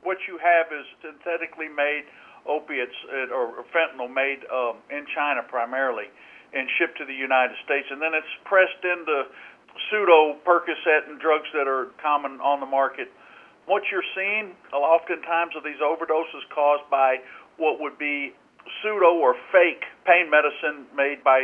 what you have is synthetically made opiates or fentanyl made in China primarily and shipped to the United States, and then it's pressed into pseudo Percocet and drugs that are common on the market. What you're seeing oftentimes of these overdoses caused by what would be pseudo or fake pain medicine made by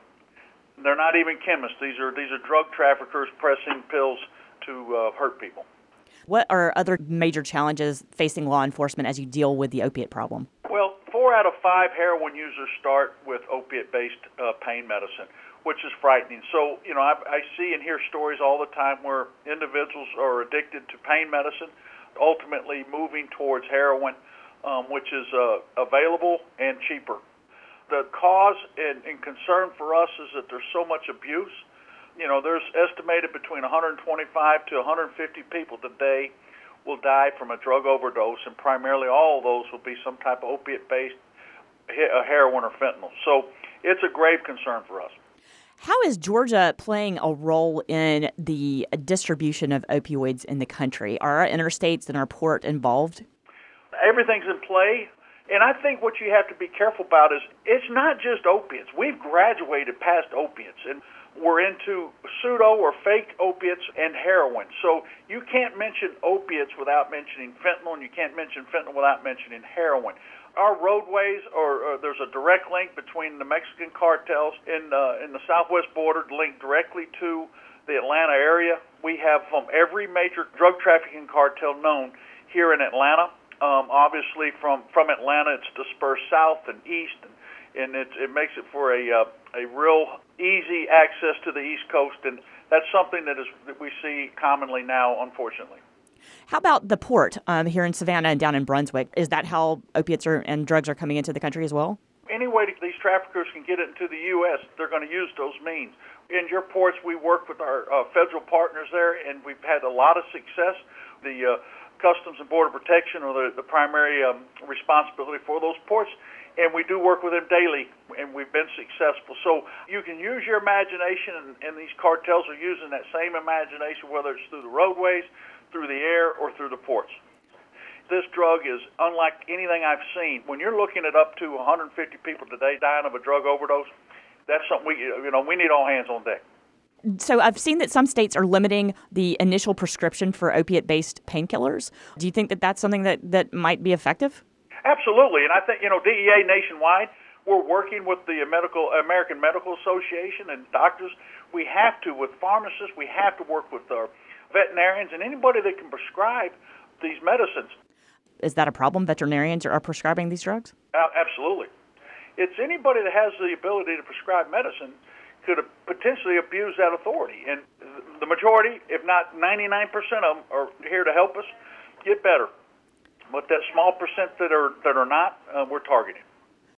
they're not even chemists. These are drug traffickers pressing pills to hurt people. What are other major challenges facing law enforcement as you deal with the opiate problem? Well, 4 out of 5 heroin users start with opiate-based pain medicine, which is frightening. So, I see and hear stories all the time where individuals are addicted to pain medicine, ultimately moving towards heroin, which is available and cheaper. The cause and concern for us is that there's so much abuse. There's estimated between 125 to 150 people today will die from a drug overdose, and primarily all of those will be some type of opiate-based heroin or fentanyl. So it's a grave concern for us. How is Georgia playing a role in the distribution of opioids in the country? Are our interstates and our port involved? Everything's in play. And I think what you have to be careful about is it's not just opiates. We've graduated past opiates, and we're into pseudo or fake opiates and heroin. So you can't mention opiates without mentioning fentanyl, and you can't mention fentanyl without mentioning heroin. Our roadways, there's a direct link between the Mexican cartels in the southwest border linked directly to the Atlanta area. We have every major drug trafficking cartel known here in Atlanta. Obviously, from Atlanta, it's dispersed south and east, and it makes it for a real easy access to the East Coast, and that's something that we see commonly now, unfortunately. How about the port here in Savannah and down in Brunswick? Is that how opiates and drugs are coming into the country as well? Any way these traffickers can get it into the U.S., they're going to use those means. In your ports, we work with our federal partners there, and we've had a lot of success. The Customs and Border Protection are the primary responsibility for those ports, and we do work with them daily, and we've been successful. So you can use your imagination, and these cartels are using that same imagination, whether it's through the roadways, through the air, or through the ports. This drug is unlike anything I've seen. When you're looking at up to 150 people today dying of a drug overdose, that's something we need all hands on deck. So I've seen that some states are limiting the initial prescription for opiate-based painkillers. Do you think that that's something that might be effective? Absolutely, and I think, DEA nationwide, we're working with the American Medical Association and doctors. We have to, with pharmacists, we have to work with our veterinarians and anybody that can prescribe these medicines. Is that a problem? Veterinarians are prescribing these drugs? Absolutely. It's anybody that has the ability to prescribe medicine could potentially abuse that authority. And the majority, if not 99% of them, are here to help us get better. But that small percent that are not, we're targeting.